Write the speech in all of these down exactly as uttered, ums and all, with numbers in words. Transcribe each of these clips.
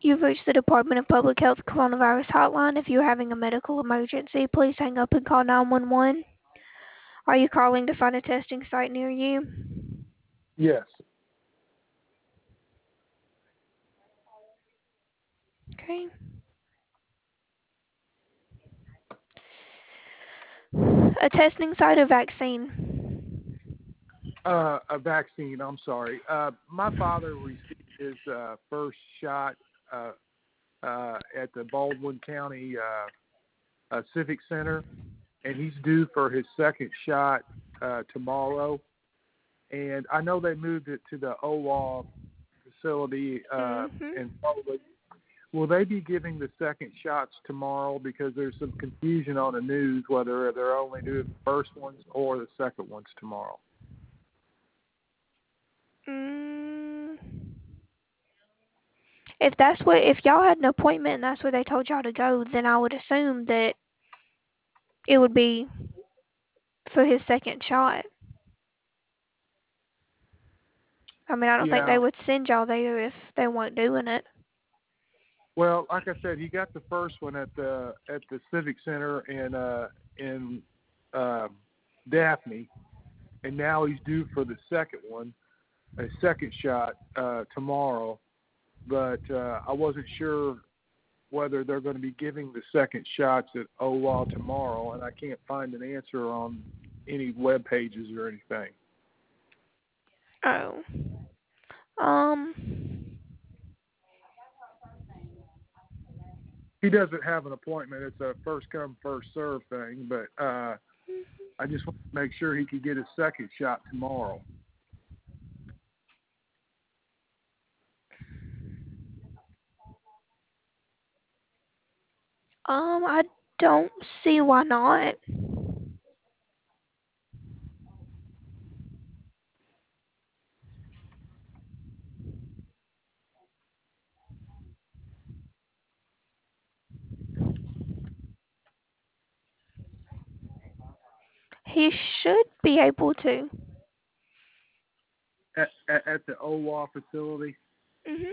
You've reached the Department of Public Health Coronavirus Hotline. If you're having a medical emergency, please hang up and call nine one one. Are you calling to find a testing site near you? Yes. Okay. A testing site or vaccine? Uh, a vaccine, I'm sorry. Uh, my father received his uh, first shot uh, uh, at the Baldwin County uh, uh, Civic Center, and he's due for his second shot uh, tomorrow. And I know they moved it to the O W A facility uh, Mm-hmm. in Foley. Will they be giving the second shots tomorrow? Because there's some confusion on the news whether they're only doing the first ones or the second ones tomorrow. Mm. If that's what, if y'all had an appointment and that's where they told y'all to go, then I would assume that it would be for his second shot. I mean, I don't think Yeah. they would send y'all there if they weren't doing it. Well, like I said, he got the first one at the at the Civic Center in uh, in uh, Daphne, and now he's due for the second one, a second shot uh, tomorrow. But uh, I wasn't sure whether they're going to be giving the second shots at O W A tomorrow, and I can't find an answer on any web pages or anything. Oh. Um. He doesn't have an appointment. It's a first come, first serve thing, but uh, I just want to make sure he could get his second shot tomorrow. Um. I don't see why not. He should be able to. At, at, at the O W A facility? Mhm.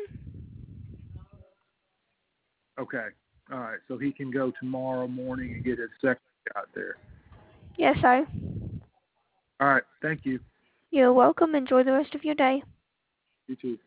Okay. All right. So he can go tomorrow morning and get his second shot there. Yes, sir. All right. Thank you. You're welcome. Enjoy the rest of your day. You too.